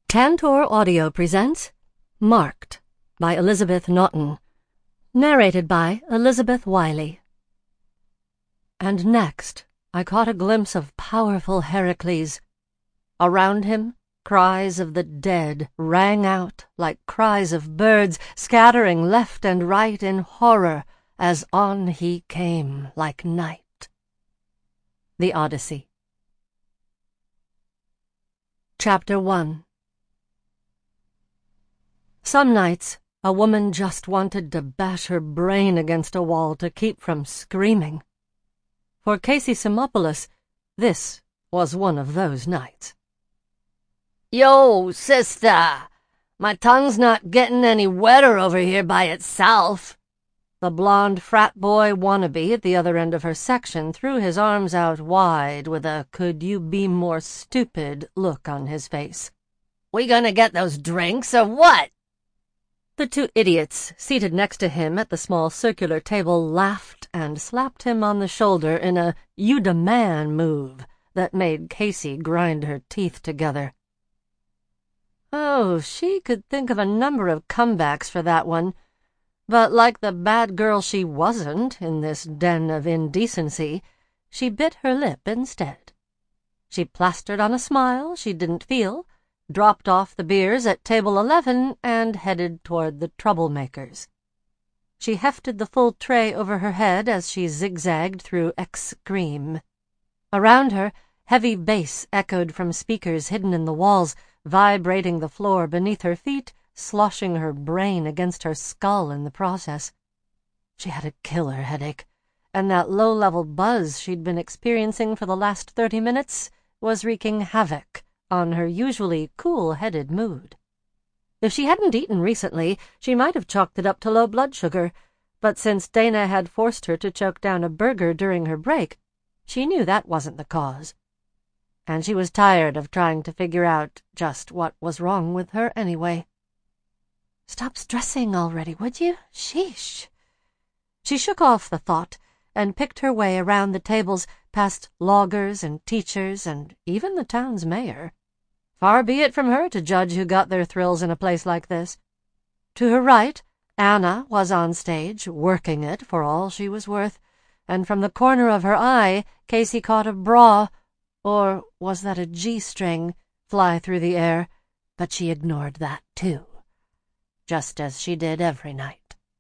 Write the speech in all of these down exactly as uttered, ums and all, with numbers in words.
Tantor Audio presents Marked by Elizabeth Naughton, narrated by Elizabeth Wiley. And next I caught a glimpse of powerful Heracles. Around him, cries of the dead rang out like cries of birds, scattering left and right in horror as on he came like night. The Odyssey. Chapter one. Some nights, a woman just wanted to bash her brain against a wall to keep from screaming. For Casey Simopoulos, this was one of those nights. Yo, sister, my tongue's not getting any wetter over here by itself. The blonde frat boy wannabe at the other end of her section threw his arms out wide with a could-you-be-more-stupid look on his face. We gonna get those drinks or what? The two idiots seated next to him at the small circular table laughed and slapped him on the shoulder in a you-da-man move that made Casey grind her teeth together. Oh, she could think of a number of comebacks for that one, but like the bad girl she wasn't in this den of indecency, she bit her lip instead. She plastered on a smile she didn't feel, dropped off the beers at table eleven, and headed toward the troublemakers. She hefted the full tray over her head as she zigzagged through X-Scream. Around her, heavy bass echoed from speakers hidden in the walls, vibrating the floor beneath her feet, sloshing her brain against her skull in the process. She had a killer headache, and that low-level buzz she'd been experiencing for the last thirty minutes was wreaking havoc on her usually cool-headed mood. If she hadn't eaten recently, she might have chalked it up to low blood sugar, but since Dana had forced her to choke down a burger during her break, she knew that wasn't the cause. And she was tired of trying to figure out just what was wrong with her anyway. Stop stressing already, would you? Sheesh. She shook off the thought and picked her way around the tables, past loggers and teachers and even the town's mayor. Far be it from her to judge who got their thrills in a place like this. To her right, Anna was on stage, working it for all she was worth, and from the corner of her eye, Casey caught a bra, or was that a G-string, fly through the air, but she ignored that too, just as she did every night.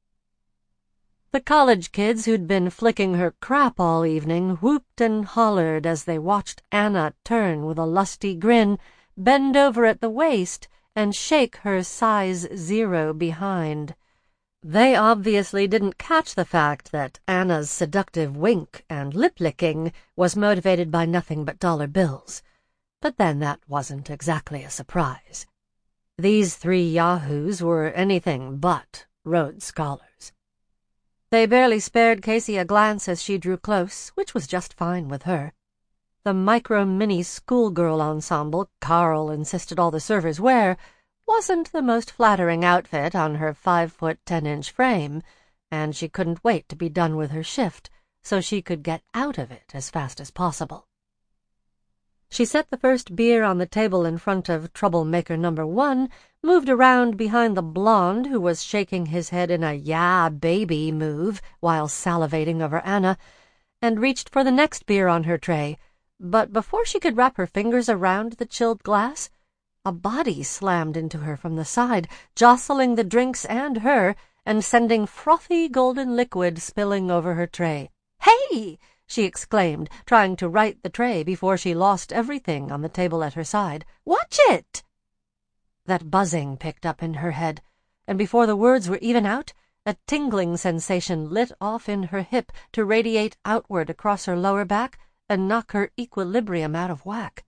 The college kids who'd been flicking her crap all evening whooped and hollered as they watched Anna turn with a lusty grin, bend over at the waist, and shake her size zero behind. They obviously didn't catch the fact that Anna's seductive wink and lip-licking was motivated by nothing but dollar bills. But then that wasn't exactly a surprise. These three yahoos were anything but Rhodes Scholars. They barely spared Casey a glance as she drew close, which was just fine with her. The micro-mini schoolgirl ensemble Carl insisted all the servers wear wasn't the most flattering outfit on her five-foot ten-inch frame, and she couldn't wait to be done with her shift so she could get out of it as fast as possible. She set the first beer on the table in front of troublemaker number one, moved around behind the blonde who was shaking his head in a yeah baby move while salivating over Anna, and reached for the next beer on her tray. But before she could wrap her fingers around the chilled glass, a body slammed into her from the side, jostling the drinks and her, and sending frothy golden liquid spilling over her tray. "Hey!" she exclaimed, trying to right the tray before she lost everything on the table at her side. "Watch it!" That buzzing picked up in her head, and before the words were even out, a tingling sensation lit off in her hip to radiate outward across her lower back and knock her equilibrium out of whack.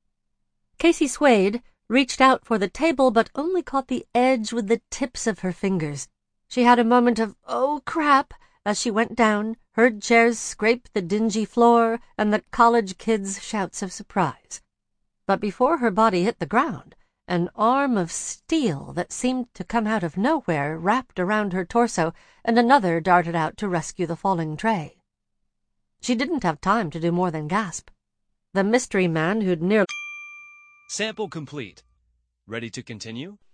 Casey swayed, reached out for the table, but only caught the edge with the tips of her fingers. She had a moment of, oh crap, as she went down, heard chairs scrape the dingy floor, and the college kids' shouts of surprise. But before her body hit the ground, an arm of steel that seemed to come out of nowhere wrapped around her torso, and another darted out to rescue the falling tray. She didn't have time to do more than gasp. The mystery man who'd nearly... Sample complete. Ready to continue?